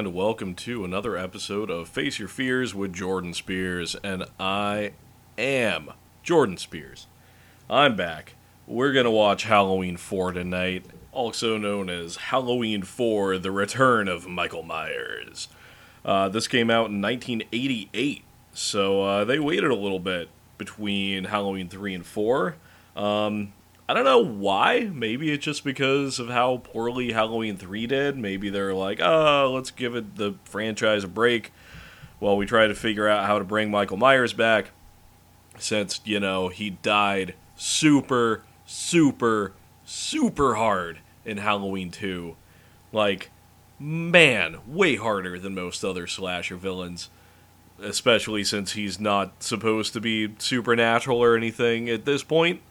and welcome to another episode of Face Your Fears with Jordan Spears, and I am Jordan Spears. I'm back. We're going to watch Halloween 4 tonight, also known as Halloween 4: The Return of Michael Myers. This came out in 1988, so they waited a little bit between Halloween 3 and 4. I don't know why. Maybe it's just because of how poorly Halloween 3 did. Maybe they're like, oh, let's give it the franchise a break while we try to figure out how to bring Michael Myers back. Since, he died super, super, super hard in Halloween 2. Like, man, way harder than most other slasher villains. Especially since he's not supposed to be supernatural or anything at this point.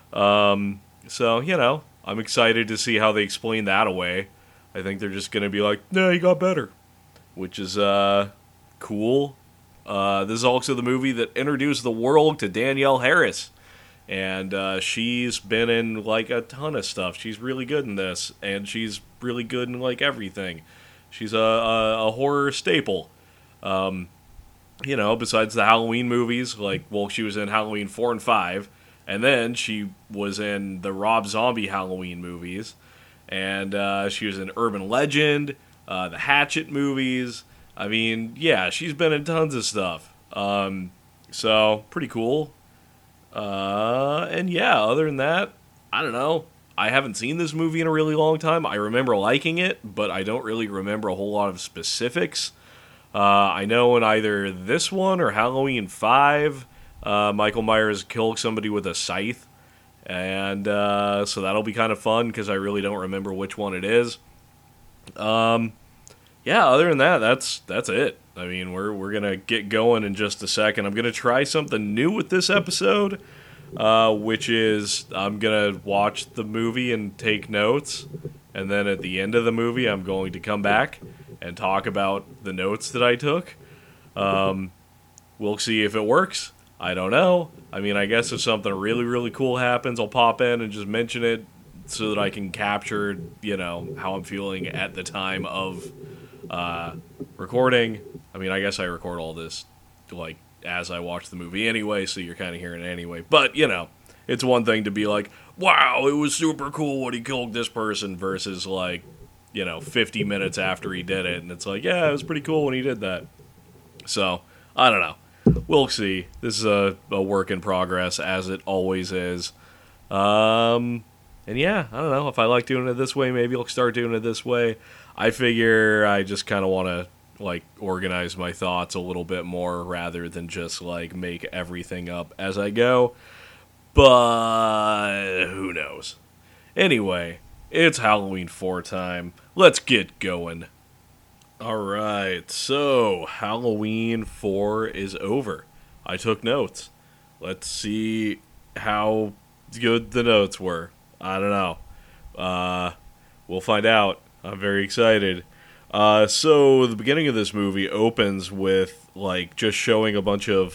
So, I'm excited to see how they explain that away. I think they're just going to be like, nah, he got better. Which is, cool. This is also the movie that introduced the world to Danielle Harris. And, she's been in, a ton of stuff. She's really good in this. And she's really good in, everything. She's a horror staple. Besides the Halloween movies, she was in Halloween 4 and 5. And then she was in the Rob Zombie Halloween movies. And she was in Urban Legend, the Hatchet movies. I mean, yeah, she's been in tons of stuff. So, pretty cool. And yeah, other than that, I don't know. I haven't seen this movie in a really long time. I remember liking it, but I don't really remember a whole lot of specifics. I know in either this one or Halloween 5... Michael Myers killed somebody with a scythe, and so that'll be kind of fun, because I really don't remember which one it is. Other than that, that's it. I mean, we're gonna get going in just a second. I'm gonna try something new with this episode, which is I'm gonna watch the movie and take notes, and then at the end of the movie, I'm going to come back and talk about the notes that I took. We'll see if it works. I don't know. I mean, I guess if something really, really cool happens, I'll pop in and just mention it so that I can capture, how I'm feeling at the time of recording. I mean, I guess I record all this, as I watch the movie anyway, so you're kind of hearing it anyway. But, it's one thing to be like, wow, it was super cool when he killed this person versus, 50 minutes after he did it. And it's like, yeah, it was pretty cool when he did that. So, I don't know. We'll see. This is a work in progress, as it always is. And yeah, I don't know. If I like doing it this way, maybe I'll start doing it this way. I figure I just kind of want to, organize my thoughts a little bit more rather than just, make everything up as I go. But who knows? Anyway, it's Halloween 4 time. Let's get going. Alright, so Halloween 4 is over. I took notes. Let's see how good the notes were. I don't know. We'll find out. I'm very excited. So the beginning of this movie opens with, just showing a bunch of,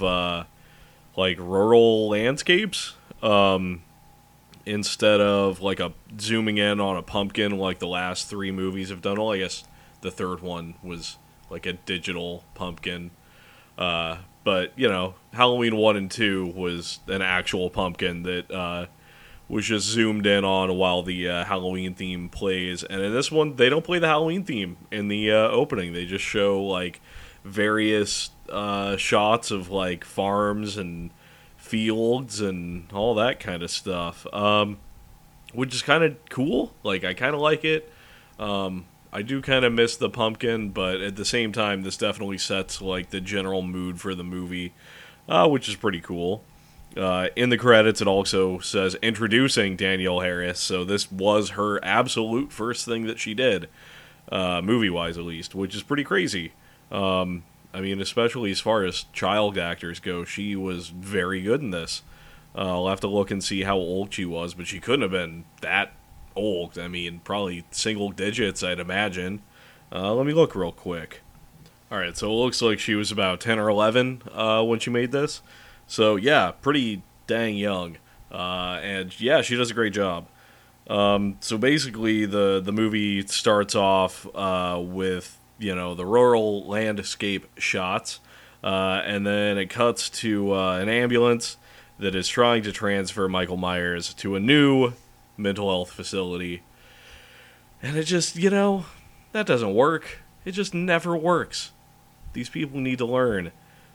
rural landscapes. Instead of, zooming in on a pumpkin like the last 3 movies have done. Well, I guess the third one was a digital pumpkin. But, Halloween 1 and 2 was an actual pumpkin that was just zoomed in on while the Halloween theme plays. And in this one, they don't play the Halloween theme in the opening. They just show, various shots of, farms and fields and all that kind of stuff. Which is kind of cool. I kind of like it. I do kind of miss the pumpkin, but at the same time, this definitely sets, the general mood for the movie, which is pretty cool. In the credits, it also says, introducing Danielle Harris, so this was her absolute first thing that she did, movie-wise at least, which is pretty crazy. I mean, especially as far as child actors go, she was very good in this. I'll have to look and see how old she was, but she couldn't have been that old. I mean, probably single digits, I'd imagine. Let me look real quick. Alright, so it looks like she was about 10 or 11 when she made this. So, yeah, pretty dang young. And, yeah, she does a great job. So basically, the movie starts off with the rural landscape shots. And then it cuts to an ambulance that is trying to transfer Michael Myers to a new mental health facility. And it just, that doesn't work. It just never works. These people need to learn.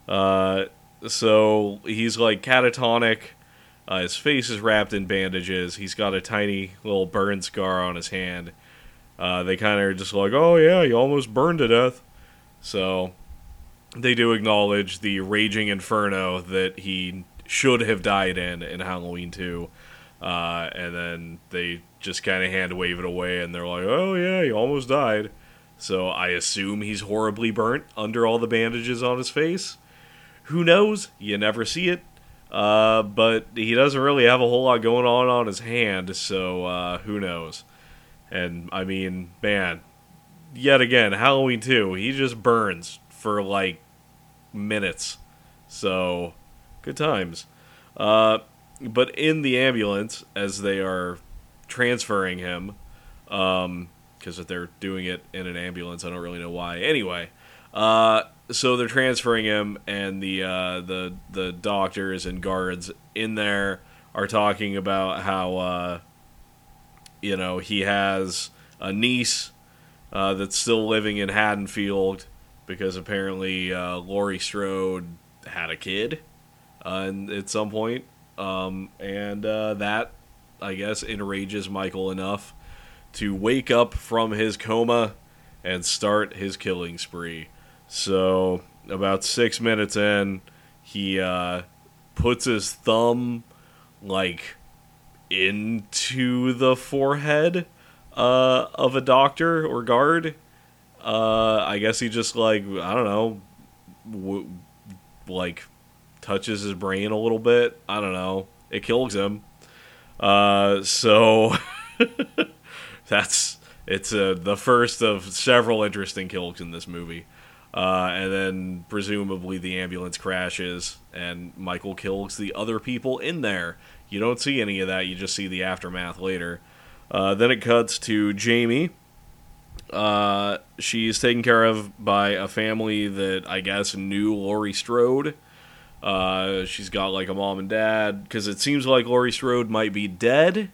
So he's like catatonic. His face is wrapped in bandages. He's got a tiny little burn scar on his hand. They kind of are just like, oh yeah, you almost burned to death. So they do acknowledge the raging inferno that he should have died in Halloween 2. And then they just kind of hand wave it away, and they're like, oh yeah, he almost died. So I assume he's horribly burnt under all the bandages on his face. Who knows? You never see it. But he doesn't really have a whole lot going on his hand, so who knows? And, I mean, man, yet again, Halloween 2, he just burns for, like, minutes. So, good times. But in the ambulance, as they are transferring him, because if they're doing it in an ambulance, I don't really know why. Anyway, so they're transferring him, and the doctors and guards in there are talking about how he has a niece that's still living in Haddonfield because apparently Laurie Strode had a kid at some point, and that I guess enrages Michael enough to wake up from his coma and start his killing spree. So, about 6 minutes in, he puts his thumb, like, into the forehead of a doctor or guard. I guess he just, like, I don't know, touches his brain a little bit. I don't know. It kills him. So, it's the first of several interesting kills in this movie. And then, presumably, the ambulance crashes, and Michael kills the other people in there. You don't see any of that, you just see the aftermath later. Then it cuts to Jamie. She's taken care of by a family that, I guess, knew Laurie Strode. She's got, like, a mom and dad, because it seems like Laurie Strode might be dead.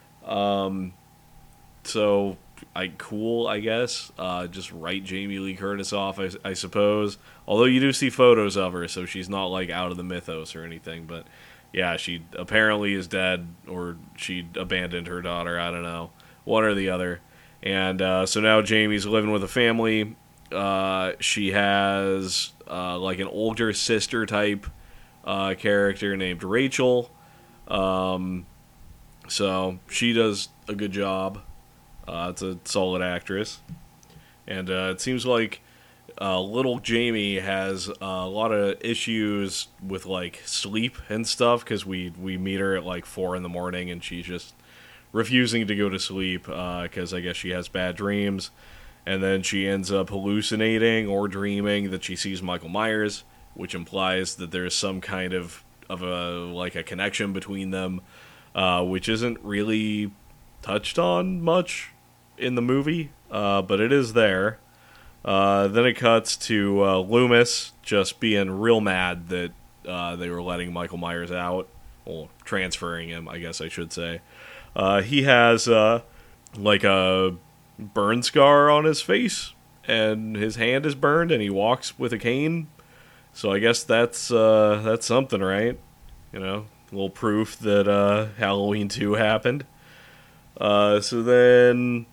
So... cool, I guess. Just write Jamie Lee Curtis off, I suppose. Although you do see photos of her, so she's not, like, out of the mythos or anything. But, yeah, she apparently is dead, or she abandoned her daughter. I don't know. One or the other. And so now Jamie's living with a family. She has, like, an older sister-type character named Rachel. So she does a good job. It's a solid actress. And it seems like little Jamie has a lot of issues with, like, sleep and stuff, because we meet her at, like, 4 in the morning, and she's just refusing to go to sleep, because I guess she has bad dreams. And then she ends up hallucinating or dreaming that she sees Michael Myers, which implies that there's some kind of a connection between them, which isn't really touched on much in the movie, but it is there. Then it cuts to Loomis just being real mad that they were letting Michael Myers out, or transferring him, I guess I should say. He has like a burn scar on his face, and his hand is burned, and he walks with a cane. So I guess that's something, right? A little proof that Halloween 2 happened. So then,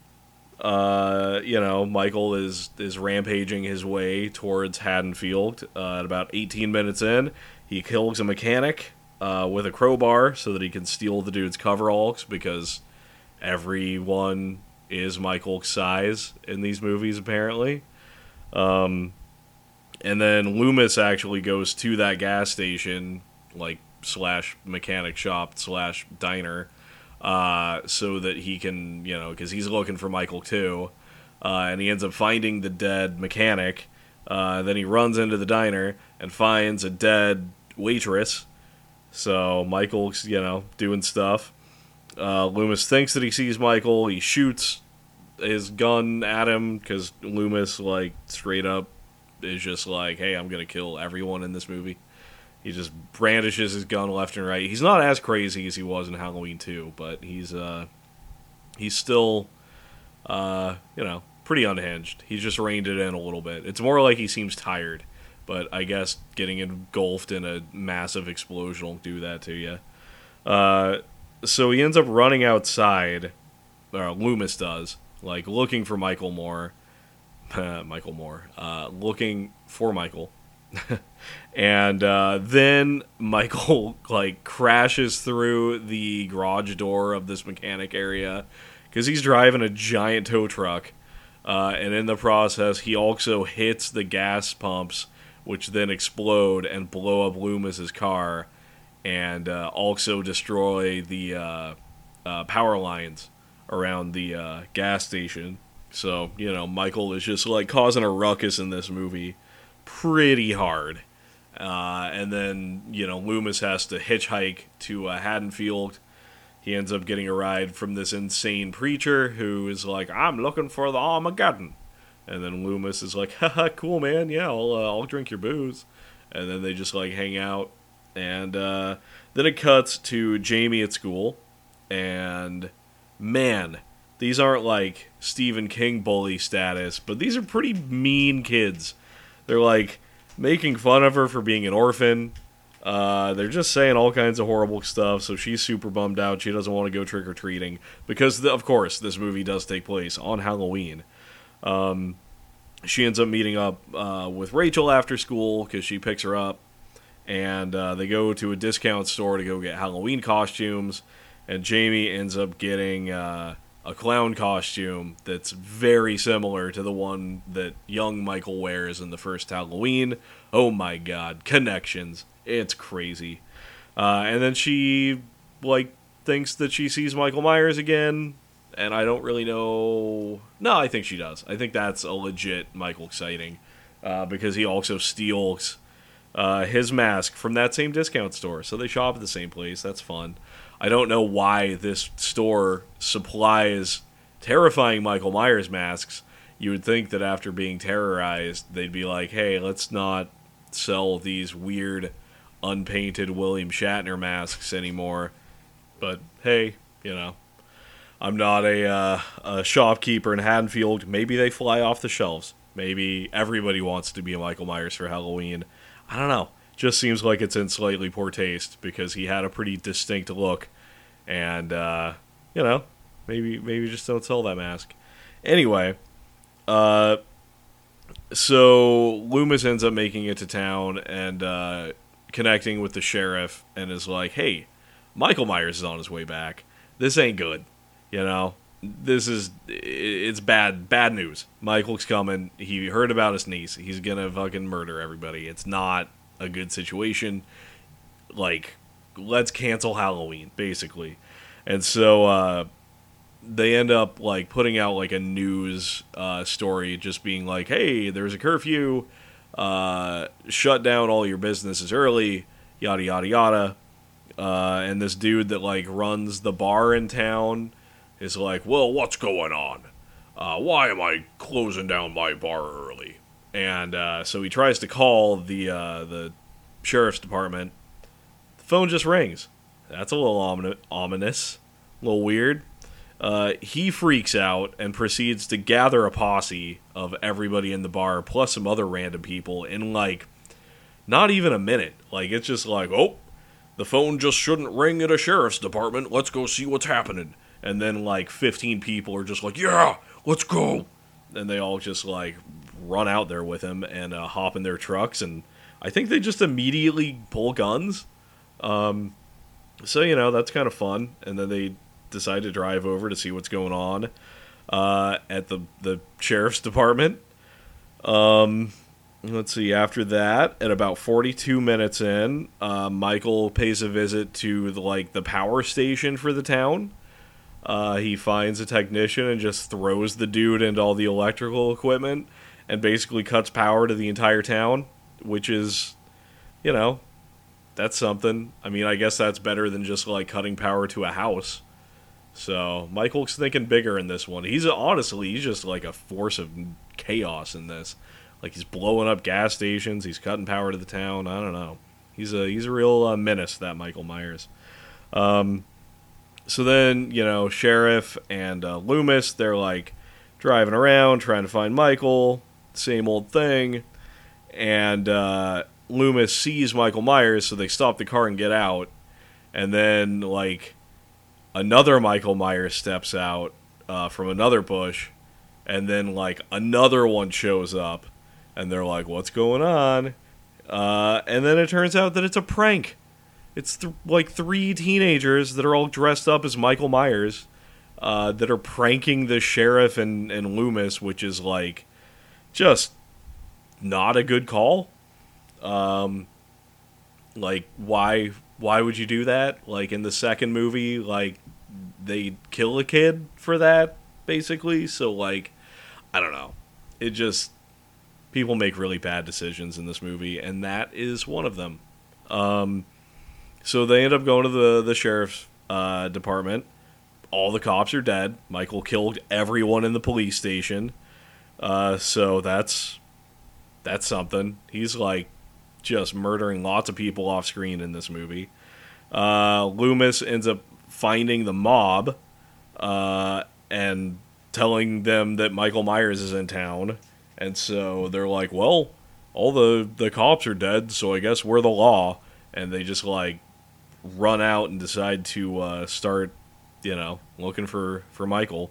Michael is rampaging his way towards Haddonfield. At about 18 minutes in, he kills a mechanic with a crowbar so that he can steal the dude's coveralls, because everyone is Michael's size in these movies, apparently. And then Loomis actually goes to that gas station, like, slash mechanic shop slash diner, so that he can, because he's looking for Michael too, and he ends up finding the dead mechanic. Then he runs into the diner and finds a dead waitress. So Michael's, doing stuff. Loomis thinks that he sees Michael. He shoots his gun at him because Loomis, like, straight up is just like, hey, I'm going to kill everyone in this movie. He just brandishes his gun left and right. He's not as crazy as he was in Halloween 2, but he's still, pretty unhinged. He's just reined it in a little bit. It's more like he seems tired, but I guess getting engulfed in a massive explosion will do that to you. So he ends up running outside, or Loomis does, like, looking for Michael Moore. Looking for Michael. And then Michael, like, crashes through the garage door of this mechanic area because he's driving a giant tow truck. And in the process, he also hits the gas pumps, which then explode and blow up Loomis's car, and also destroy the power lines around the gas station. So, Michael is just, like, causing a ruckus in this movie pretty hard. And then, Loomis has to hitchhike to Haddonfield. He ends up getting a ride from this insane preacher who is like, I'm looking for the Armageddon. And then Loomis is like, haha, cool, man, yeah, I'll drink your booze. And then they just, like, hang out. And then it cuts to Jamie at school. And, man, these aren't, like, Stephen King bully status, but these are pretty mean kids. They're, like, making fun of her for being an orphan. They're just saying all kinds of horrible stuff, so she's super bummed out. She doesn't want to go trick-or-treating. Because, of course, this movie does take place on Halloween. She ends up meeting up with Rachel after school, because she picks her up. And they go to a discount store to go get Halloween costumes. And Jamie ends up getting a clown costume that's very similar to the one that young Michael wears in the first Halloween. Oh my god, connections. It's crazy. And then she, like, thinks that she sees Michael Myers again, and I don't really know... No, I think she does. I think that's a legit Michael sighting, because he also steals his mask from that same discount store, so they shop at the same place. That's fun. I don't know why this store supplies terrifying Michael Myers masks. You would think that after being terrorized, they'd be like, hey, let's not sell these weird, unpainted William Shatner masks anymore. But, hey, I'm not a shopkeeper in Haddonfield. Maybe they fly off the shelves. Maybe everybody wants to be a Michael Myers for Halloween. I don't know. Just seems like it's in slightly poor taste because he had a pretty distinct look, and maybe just don't sell that mask. Anyway, so Loomis ends up making it to town and connecting with the sheriff, and is like, "Hey, Michael Myers is on his way back. This ain't good. It's bad news. Michael's coming. He heard about his niece. He's gonna fucking murder everybody. It's not a good situation. Like, let's cancel Halloween, basically." And so they end up, like, putting out, like, a news story, just being like, hey, there's a curfew, shut down all your businesses early, yada yada yada. And this dude that, like, runs the bar in town is like, well, what's going on? Why am I closing down my bar early? And so he tries to call the sheriff's department. The phone just rings. That's a little ominous. A little weird. He freaks out and proceeds to gather a posse of everybody in the bar, plus some other random people, in, like, not even a minute. Like, it's just like, oh, the phone just shouldn't ring at a sheriff's department. Let's go see what's happening. And then, like, 15 people are just like, yeah, let's go. And they all just, like, run out there with him and hop in their trucks. And I think they just immediately pull guns. So, that's kind of fun. And then they decide to drive over to see what's going on at the sheriff's department. Let's see, after that, at about 42 minutes in, Michael pays a visit to, the power station for the town. He finds a technician and just throws the dude into all the electrical equipment and basically cuts power to the entire town, which is, that's something. I mean, I guess that's better than just, like, cutting power to a house. So Michael's thinking bigger in this one. He's just like a force of chaos in this. Like he's blowing up gas stations. He's cutting power to the town. I don't know. He's a real menace, that Michael Myers. So then, Sheriff and Loomis, they're like driving around trying to find Michael. Same old thing. And Loomis sees Michael Myers, so they stop the car and get out. And then, like, another Michael Myers steps out from another bush. And then, like, another one shows up. And they're like, what's going on? And then it turns out that it's a prank. It's like three teenagers that are all dressed up as Michael Myers that are pranking the sheriff and Loomis, which is, like, just not a good call. Like, why would you do that? Like, in the second movie, like, they kill a kid for that, basically. So, like, I don't know. It just... People make really bad decisions in this movie, and that is one of them. So they end up going to the sheriff's department. All the cops are dead. Michael killed everyone in the police station. So that's something. He's, like, just murdering lots of people off screen in this movie. Loomis ends up finding the mob and telling them that Michael Myers is in town. And so they're like, well, all the cops are dead, so I guess we're the law. And they just, like, run out and decide to start, looking for Michael.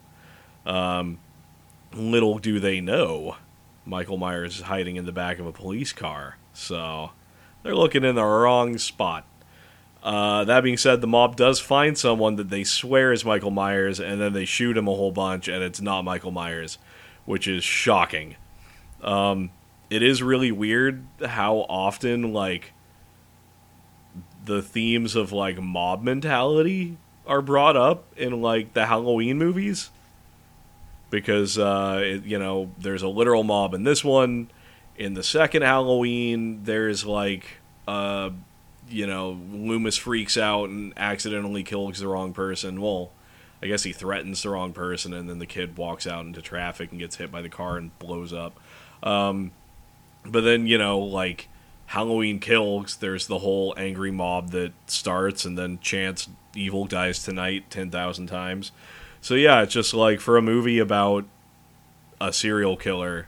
Little do they know, Michael Myers is hiding in the back of a police car. So they're looking in the wrong spot. That being said, the mob does find someone that they swear is Michael Myers, and then they shoot him a whole bunch, and it's not Michael Myers, which is shocking. It is really weird how often, like, the themes of, like, mob mentality are brought up in, like, the Halloween movies. Because, there's a literal mob in this one. In the second Halloween, there's, like, Loomis freaks out and accidentally kills the wrong person. Well, I guess he threatens the wrong person, and then the kid walks out into traffic and gets hit by the car and blows up. But then, like, Halloween Kills, there's the whole angry mob that starts and then chants "Evil Dies Tonight" 10,000 times. So yeah, it's just like, for a movie about a serial killer,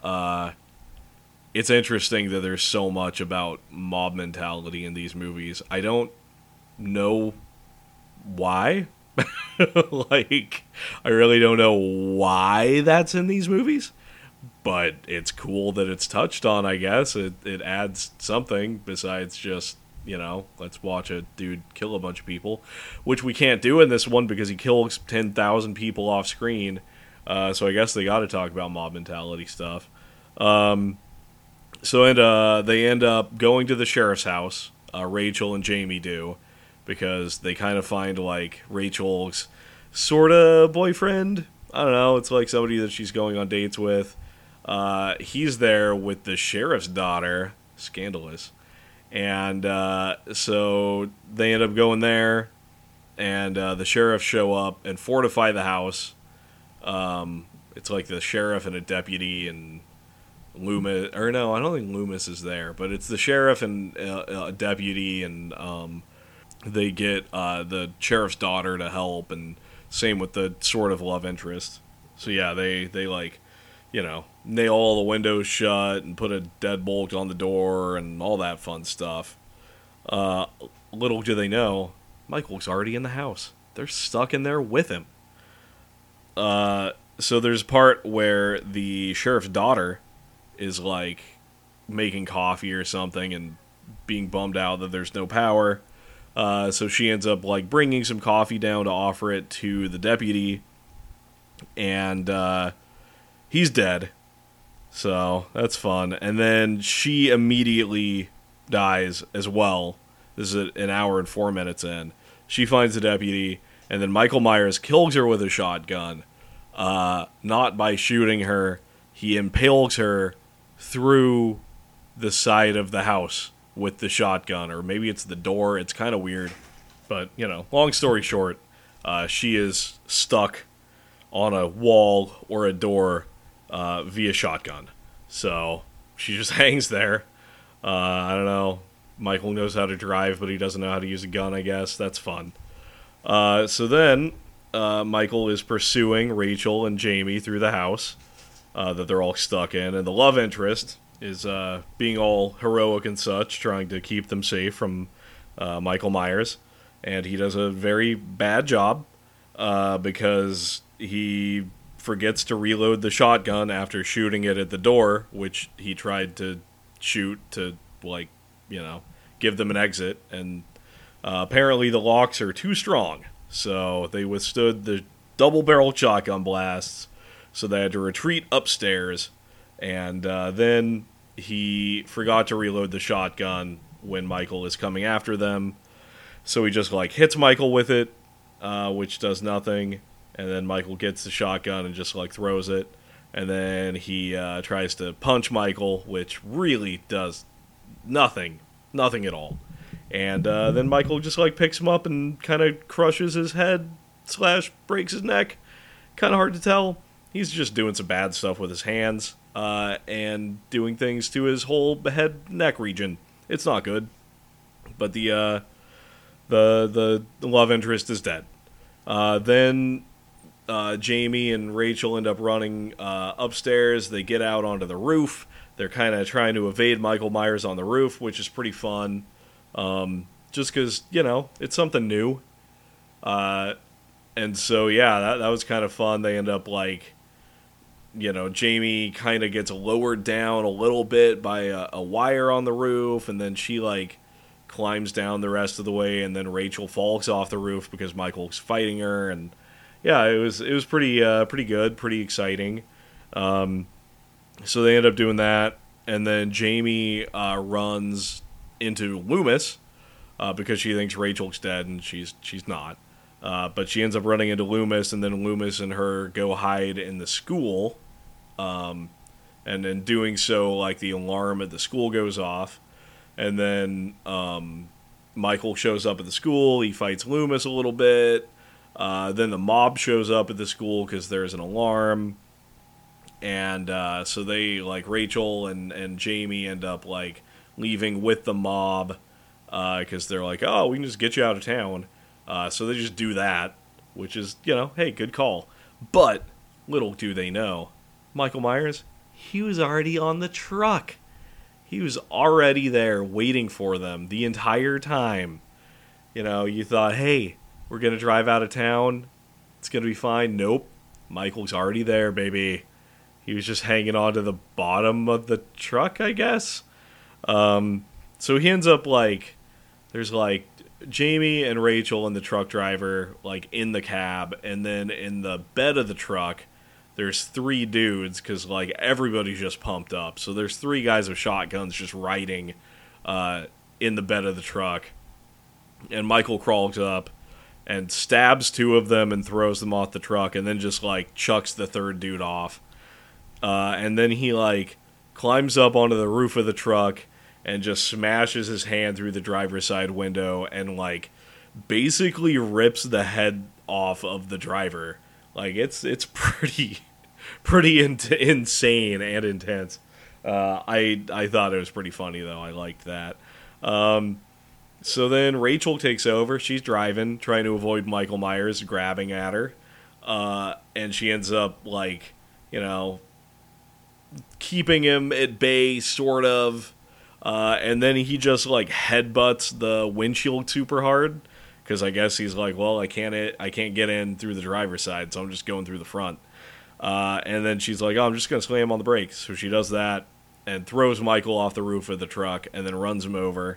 it's interesting that there's so much about mob mentality in these movies. I don't know why. Like, I really don't know why that's in these movies. But it's cool that it's touched on, I guess. It adds something besides just, let's watch a dude kill a bunch of people. Which we can't do in this one because he kills 10,000 people off screen. So I guess they got to talk about mob mentality stuff. They end up going to the sheriff's house. Rachel and Jamie do. Because they kind of find, like, Rachel's sort of boyfriend. I don't know. It's like somebody that she's going on dates with. He's there with the sheriff's daughter. Scandalous. And so they end up going there. And the sheriff show up and fortify the house. It's like the sheriff and a deputy and Loomis. Or no, I don't think Loomis is there. But it's the sheriff and a deputy, and they get the sheriff's daughter to help, and same with the sort of love interest. So yeah, they like, nail all the windows shut and put a deadbolt on the door and all that fun stuff. Little do they know, Michael's already in the house. They're stuck in there with him. So there's a part where the sheriff's daughter is, like, making coffee or something and being bummed out that there's no power. So she ends up, like, bringing some coffee down to offer it to the deputy. And he's dead. So that's fun. And then she immediately dies as well. This is an hour and 4 minutes in. She finds the deputy, and then Michael Myers kills her with a shotgun. Not by shooting her. He impales her through the side of the house with the shotgun. Or maybe it's the door. It's kind of weird. But, long story short, She is stuck on a wall or a door via shotgun. So she just hangs there. I don't know. Michael knows how to drive, but he doesn't know how to use a gun, I guess. That's fun. So then Michael is pursuing Rachel and Jamie through the house that they're all stuck in. And the love interest is being all heroic and such, trying to keep them safe from Michael Myers. And he does a very bad job because he forgets to reload the shotgun after shooting it at the door, which he tried to shoot to, like, give them an exit. And apparently the locks are too strong, so they withstood the double-barreled shotgun blasts, so they had to retreat upstairs. And then he forgot to reload the shotgun when Michael is coming after them, so he just, hits Michael with it, which does nothing. And then Michael gets the shotgun and just, throws it. And then he tries to punch Michael, which really does nothing. Nothing at all. And then Michael just, picks him up and kind of crushes his head / breaks his neck. Kind of hard to tell. He's just doing some bad stuff with his hands and doing things to his whole head neck region. It's not good. But the love interest is dead. Then Jamie and Rachel end up running upstairs. They get out onto the roof. They're kind of trying to evade Michael Myers on the roof, which is pretty fun. Just because, it's something new. And so, yeah, that was kind of fun. They end up, Jamie kind of gets lowered down a little bit by a wire on the roof, and then she, climbs down the rest of the way, and then Rachel falls off the roof because Michael's fighting her, and yeah, it was pretty good, pretty exciting. So they end up doing that, and then Jamie runs into Loomis because she thinks Rachel's dead, and she's not. But she ends up running into Loomis, and then Loomis and her go hide in the school, and in doing so, the alarm at the school goes off. And then Michael shows up at the school. He fights Loomis a little bit. Then the mob shows up at the school because there's an alarm. And so they, Rachel and Jamie end up, leaving with the mob because they're oh, we can just get you out of town. So they just do that, which is, hey, good call. But little do they know, Michael Myers, he was already on the truck. He was already there waiting for them the entire time. You thought, hey, we're going to drive out of town. It's going to be fine. Nope. Michael's already there, baby. He was just hanging on to the bottom of the truck, I guess. So he ends up, there's, Jamie and Rachel and the truck driver, in the cab. And then in the bed of the truck, there's 3 dudes, because, everybody's just pumped up. So there's 3 guys with shotguns just riding in the bed of the truck. And Michael crawls up and stabs 2 of them and throws them off the truck, and then just, chucks the 3rd dude off. And then he, climbs up onto the roof of the truck and just smashes his hand through the driver's side window and, basically rips the head off of the driver. It's pretty insane and intense. I thought it was pretty funny, though. I liked that. So then Rachel takes over. She's driving, trying to avoid Michael Myers grabbing at her. And she ends up, keeping him at bay, sort of. And then he just, headbutts the windshield super hard. Because I guess he's well, I can't get in through the driver's side, so I'm just going through the front. And then she's oh, I'm just going to slam on the brakes. So she does that and throws Michael off the roof of the truck and then runs him over.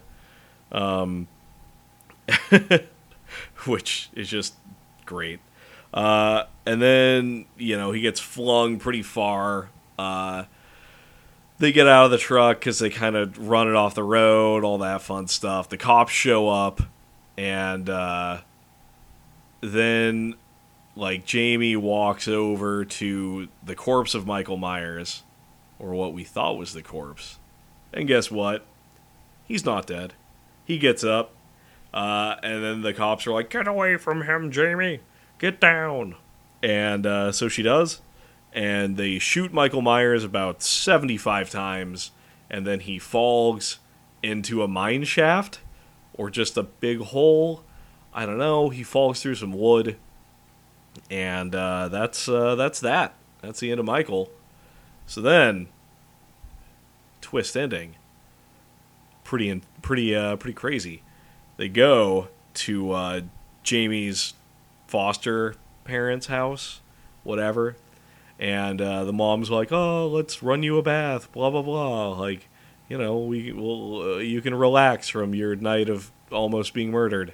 Which is just great. And then, he gets flung pretty far. They get out of the truck because they kind of run it off the road, all that fun stuff. The cops show up. And then, Jamie walks over to the corpse of Michael Myers, or what we thought was the corpse. And guess what? He's not dead. He gets up, and then the cops are get away from him, Jamie. get down. And so she does. And they shoot Michael Myers about 75 times. And then he falls into a mine shaft or just a big hole. I don't know. He falls through some wood. And that's that. That's the end of Michael. So then, twist ending. Pretty crazy. They go to Jamie's foster parents' house, whatever, and the mom's like, "Oh, let's run you a bath," blah blah blah. Like, we will. You can relax from your night of almost being murdered.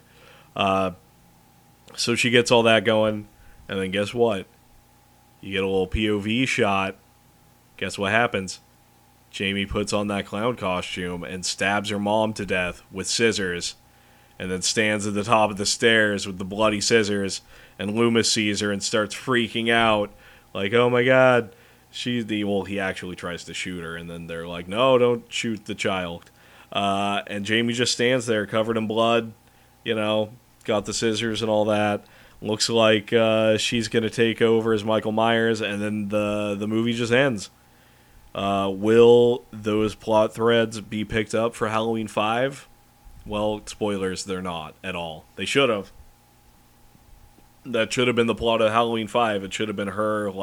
So she gets all that going, and then guess what? You get a little POV shot. Guess what happens? Jamie puts on that clown costume and stabs her mom to death with scissors, and then stands at the top of the stairs with the bloody scissors, and Loomis sees her and starts freaking out, like, oh my god, he actually tries to shoot her, and then they're like, no, don't shoot the child. And Jamie just stands there covered in blood, got the scissors and all that. Looks like she's going to take over as Michael Myers, and then the movie just ends. Will those plot threads be picked up for Halloween 5? Well, spoilers, they're not at all. They should have. That should have been the plot of Halloween 5. It should have been her,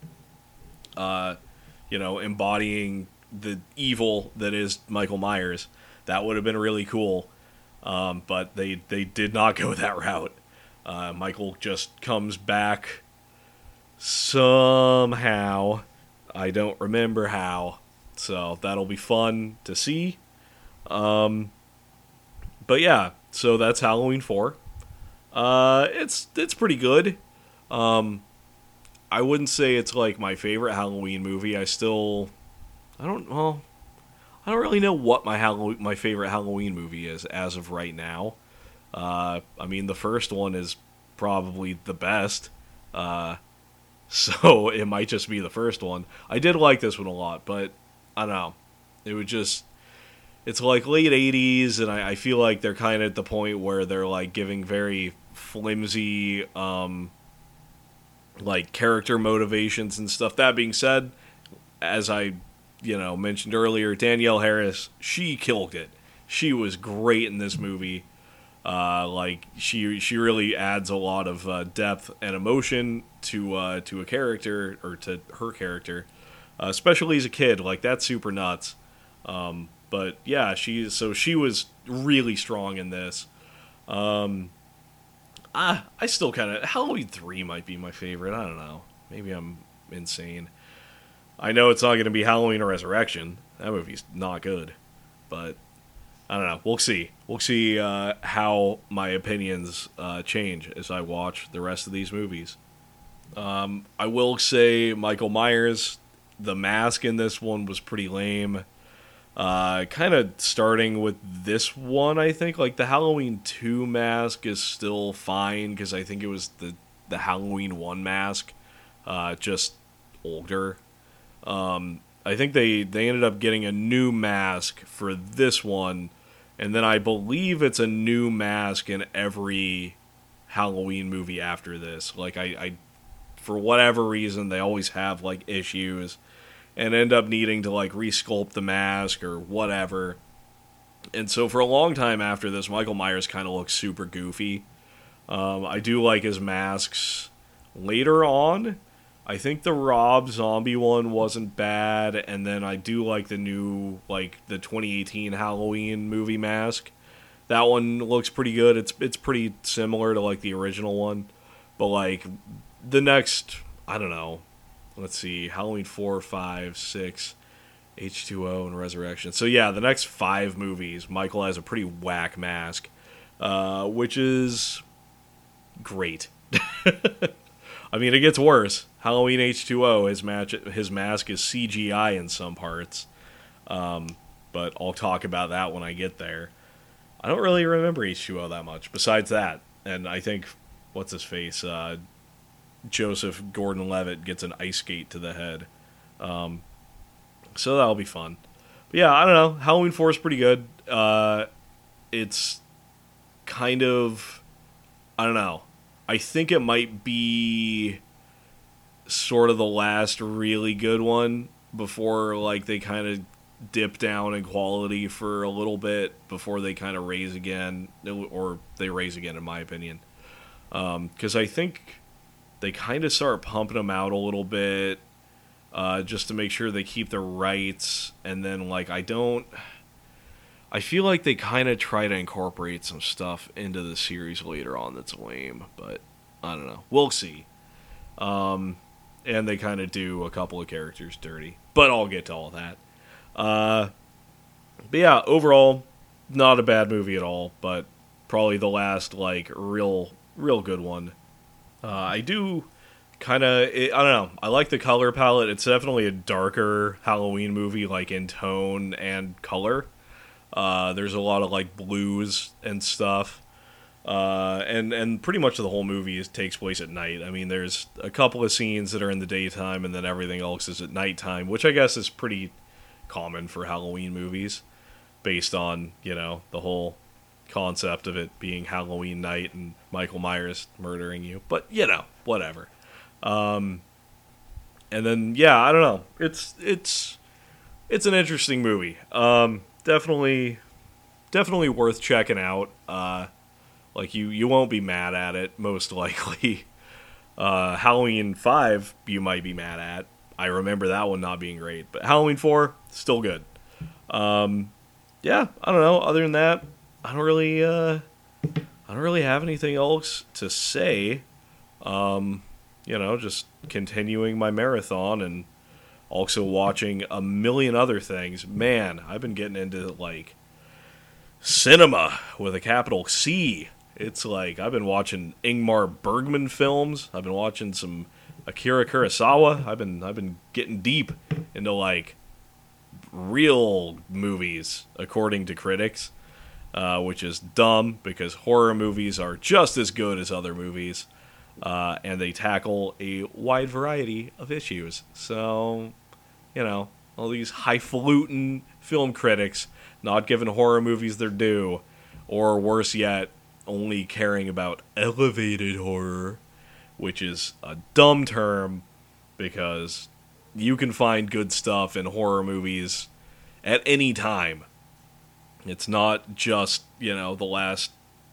embodying the evil that is Michael Myers. That would have been really cool. But they did not go that route. Michael just comes back somehow. I don't remember how. So that'll be fun to see. But yeah, so that's Halloween 4. It's pretty good. I wouldn't say it's like my favorite Halloween movie. I don't really know what my favorite Halloween movie is as of right now. The first one is probably the best. So it might just be the first one. I did like this one a lot, but I don't know. It's like late 80s, and I feel like they're kind of at the point where they're like giving very flimsy, character motivations and stuff. That being said, as I, mentioned earlier, Danielle Harris, she killed it. She was great in this movie. She really adds a lot of depth and emotion to a character, or to her character, especially as a kid. Like, that's super nuts. But yeah, she was really strong in this. I still kind of, Halloween 3 might be my favorite. I don't know. Maybe I'm insane. I know it's not going to be Halloween or Resurrection. That movie's not good, but I don't know. We'll see. We'll see how my opinions change as I watch the rest of these movies. I will say Michael Myers, the mask in this one was pretty lame. Kind of starting with this one, I think. Like, the Halloween 2 mask is still fine, because I think it was the Halloween 1 mask, just older. I think they ended up getting a new mask for this one, and then I believe it's a new mask in every Halloween movie after this. Like, I for whatever reason, they always have, like, issues and end up needing to, like, resculpt the mask or whatever. And so for a long time after this, Michael Myers kind of looks super goofy. I do like his masks later on. I think the Rob Zombie one wasn't bad, and then I do like the new, like, the 2018 Halloween movie mask. That one looks pretty good. It's pretty similar to, like, the original one. But, like, the next, I don't know, let's see, Halloween 4, 5, 6, H2O, and Resurrection. So yeah, the next 5 movies, Michael has a pretty whack mask, which is great. I mean, it gets worse. Halloween H2O, his mask is CGI in some parts, but I'll talk about that when I get there. I don't really remember H2O that much, besides that, and I think, what's his face, Joseph Gordon-Levitt gets an ice skate to the head. So that'll be fun. But yeah, I don't know. Halloween 4 is pretty good. It's kind of, I don't know. I think it might be sort of the last really good one before like they kind of dip down in quality for a little bit before they kind of raise again, or they raise again in my opinion. Because I think they kind of start pumping them out a little bit just to make sure they keep the rights, and then like I feel like they kind of try to incorporate some stuff into the series later on that's lame, but I don't know. We'll see. And they kind of do a couple of characters dirty, but I'll get to all that. But yeah, overall, not a bad movie at all, but probably the last like real good one. I do kind of, I don't know, I like the color palette. It's definitely a darker Halloween movie, like in tone and color. There's a lot of like blues and stuff. And pretty much the whole movie takes place at night. I mean, there's a couple of scenes that are in the daytime, and then everything else is at nighttime, which I guess is pretty common for Halloween movies, based on, you know, the whole concept of it being Halloween night and Michael Myers murdering you. But, you know, whatever. And then, yeah, I don't know. It's an interesting movie. Definitely worth checking out. Like, you won't be mad at it, most likely. Halloween 5, you might be mad at. I remember that one not being great. But Halloween 4, still good. Yeah, I don't know. Other than that, I don't really have anything else to say. You know, just continuing my marathon and also watching a million other things. Man, I've been getting into, like, cinema with a capital C. It's like I've been watching Ingmar Bergman films. I've been watching some Akira Kurosawa. I've been getting deep into like real movies according to critics, which is dumb because horror movies are just as good as other movies, and they tackle a wide variety of issues. So, you know, all these highfalutin film critics not giving horror movies their due, or worse yet, only caring about elevated horror, which is a dumb term because you can find good stuff in horror movies at any time. It's not just, you know, the last,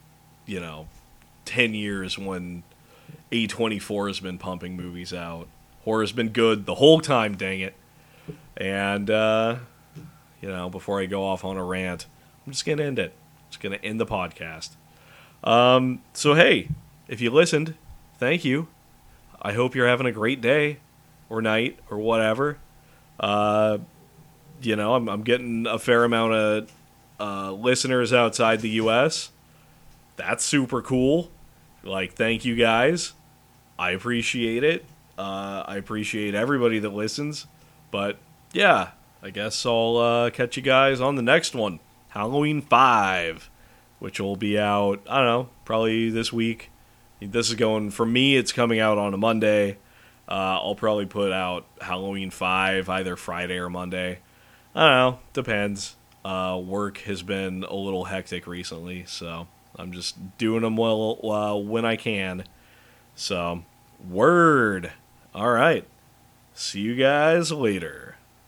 10 years when A24 has been pumping movies out. Horror's been good the whole time, dang it. And, before I go off on a rant, I'm just going to end it. Just going to end the podcast. So hey, if you listened, thank you. I hope you're having a great day or night or whatever. I'm getting a fair amount of listeners outside the U.S. That's super cool. Like, thank you guys. I appreciate it. I appreciate everybody that listens. But yeah, I guess I'll catch you guys on the next one, Halloween 5. Which will be out, I don't know, probably this week. This is going, for me, it's coming out on a Monday. I'll probably put out Halloween 5 either Friday or Monday. I don't know, depends. Work has been a little hectic recently, so I'm just doing them when I can. So, word. All right. See you guys later.